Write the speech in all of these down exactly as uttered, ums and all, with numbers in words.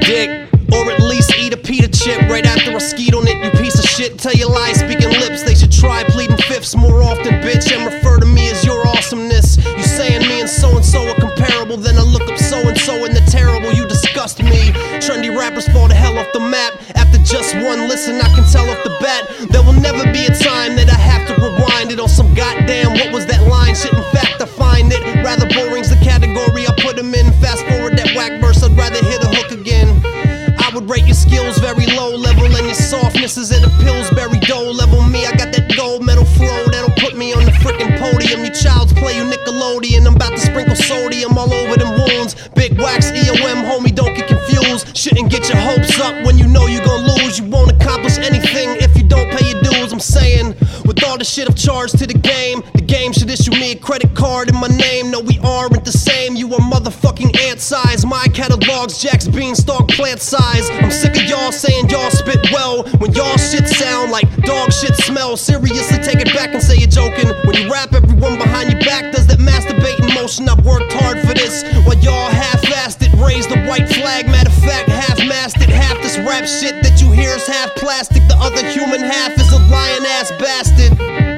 dick, or at least eat a pita chip right after I skeet on it, you piece of shit. Tell your lies speaking lips, they should try pleading fifths more often, bitch, and refer to me as your awesomeness. You saying me and so-and-so are comparable, then I look up so-and-so and they're terrible, you disgust me. Trendy rappers fall the hell off the map. After just one listen, I can tell off the bat there will never be a time that I have to rewind it on some goddamn what was that line shit. In fact, I find it rather boring's the category I put them in. Fast forward that whack verse, I'd rather hit a hook again. I would rate your skills very low level, and your softness is at a Pillsbury Dough level. Me, I got that gold medal flow that'll put me on the frickin' podium. You child's play, you Nickelodeon. I'm about to sprinkle sodium all over them wounds. Big wax E O M, homie, don't get confused. Shouldn't get your hopes up when you know you gon' lose. You won't accomplish anything if you don't pay your dues. I'm saying, with all the shit I've charged to the game, the game should issue me a credit card in my name. No, we aren't the same. You are motherfucking ant size. My catalog's Jack's beanstalk plant size. I'm sick of y'all saying y'all spit well when y'all shit sound like dog shit smell. Seriously, take it back and say you're joking. When you rap, everyone behind your back does that masturbating motion. I've worked hard for this while y'all half-assed it. Raised the white flag, matter of fact, half-masted. Half this rap shit that you hear is half plastic. The other human half is a lion-ass bastard.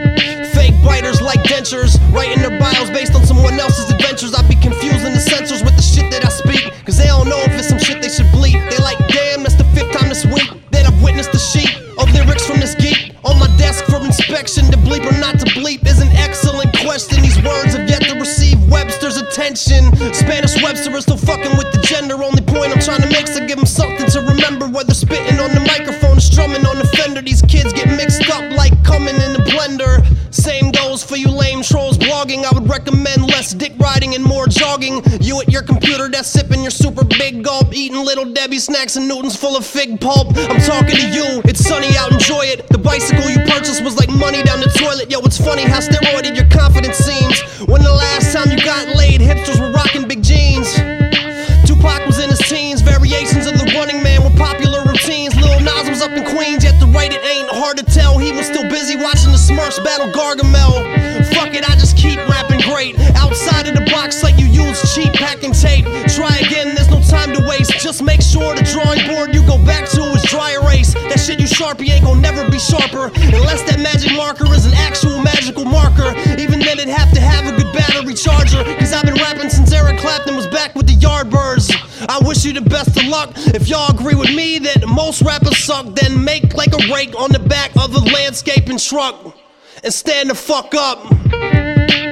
Fake biters like dentures, writing their bios based on someone else's adventures. I be confusing the censors with the shit that I speak, cause they don't know if it's some shit they should bleep. They like, damn, that's the fifth time this week that I've witnessed the sheet of lyrics from this geek on my desk for inspection. To bleep or not to bleep is an excellent question. These words have yet to receive Webster's attention. Spanish Webster is still fucking with the gender. Only point I'm trying to make is to give them something to remember. Whether spitting on the microphone or strumming on the fender, these kids get mixed up like coming in the blender. Same goes for you lame trolls blogging. I would recommend less dick riding and more jogging. You at your computer that's sipping your super big gulp, eating Little Debbie snacks and Newtons full of fig pulp. I'm talking to you, it's sunny out, enjoy it. The bicycle you purchased was like money down the toilet. Yo, it's funny how steroided your confidence seems. When the last time you got laid, hipsters were rocking big jeans. Tupac was in his teens, variations of the Running Man were popular routines. Lil Nas was up in Queens, yet to write it ain't hard to tell. He was still busy watching the Smurfs battle Gargamel. Fuck it, I just keep rapping great. Outside of the box like you use cheap packing tape. Try again, there's no time to waste. Just make sure the drawing board you go back to is dry erase. That shit you Sharpie ain't gon' never be sharper unless that magic marker is an actual magical marker. Even then it'd have to have a good battery charger, cause I've been rapping since Eric Clapton was back with the Yardbirds. I wish you the best of luck. If y'all agree with me that most rappers suck, then make like a rake on the back of a landscaping truck and stand the fuck up.